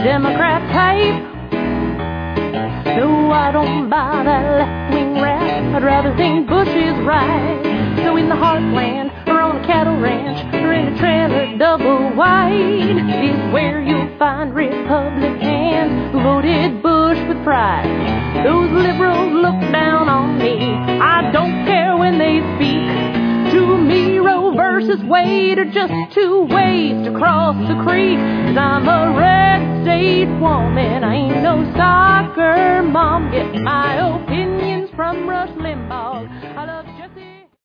Democrat type. No, I don't buy that left-wing rap. I'd rather think Bush is right. So in the heartland, or on a cattle ranch, or in a trailer double wide, is where you'll find Republicans who voted Bush with pride. Those liberals look down on me. I don't care when they speak. To me, Roe versus Wade are just two ways to cross the creek. 'Cause I'm a red state woman, I ain't no soccer mom. Get my opinions from Rush Limbaugh. I love